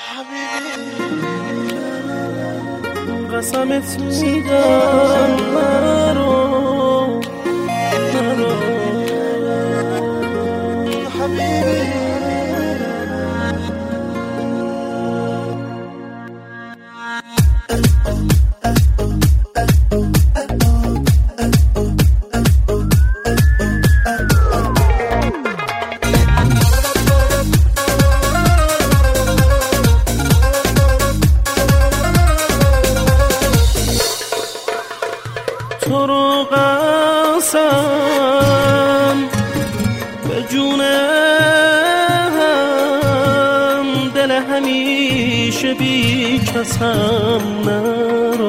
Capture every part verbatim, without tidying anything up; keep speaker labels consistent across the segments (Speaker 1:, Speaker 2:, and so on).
Speaker 1: قسمت میدم نرو نرو حبیبی تو رو قسم به جونم دل همیشه بی کسم نرو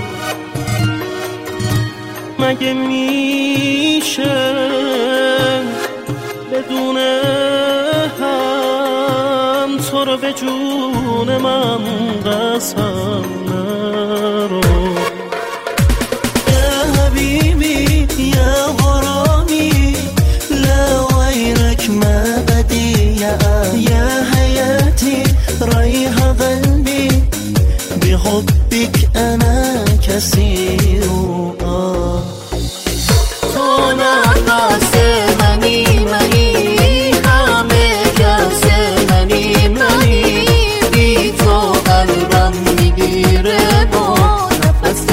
Speaker 1: مگه میشه بدون هم تو رو به جون من قسم نرو
Speaker 2: يا غرامي لا غيرك ما بدي يا حياتي ريح قلبي بحبك أنا كثير تو نفس منی منی همه کس منی منی بی تو قلبم میگیره با نفس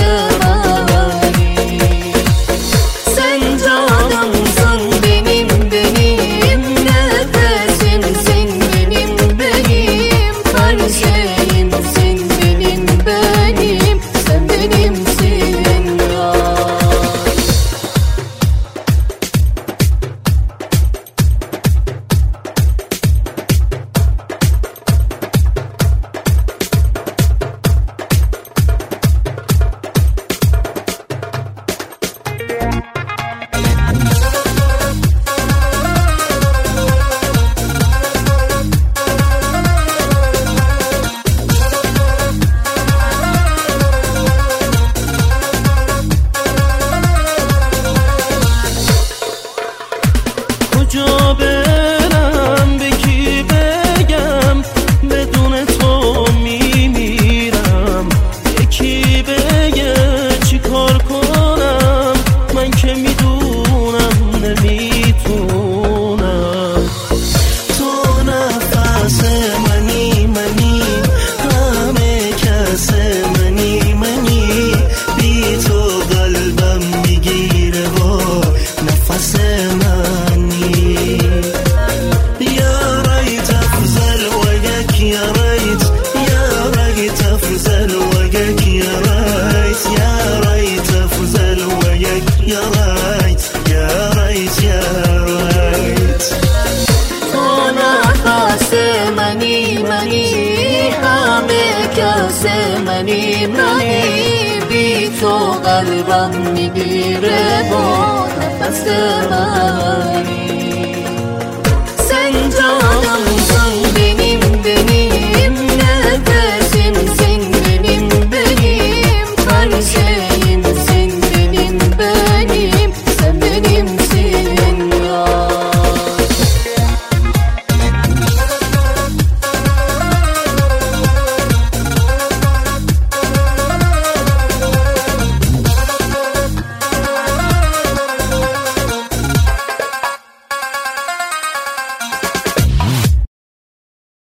Speaker 1: کجا برم به کی بگم بدون تو میمیرم یکی بگه چی کار کنم من که میدونم نمیتونم
Speaker 2: تو نفس منی منی همه کس منی منی بی تو قلبم میگیره با نفس منی يا ريت افزل وجهك يا ريت يا ريت افزل وجهك يا ريت يا ريت افزل وجهك يا ريت يا ريت يا ريت تو نفس منی منی همه کس منی منی بی تو قلبم میگیره با نفس من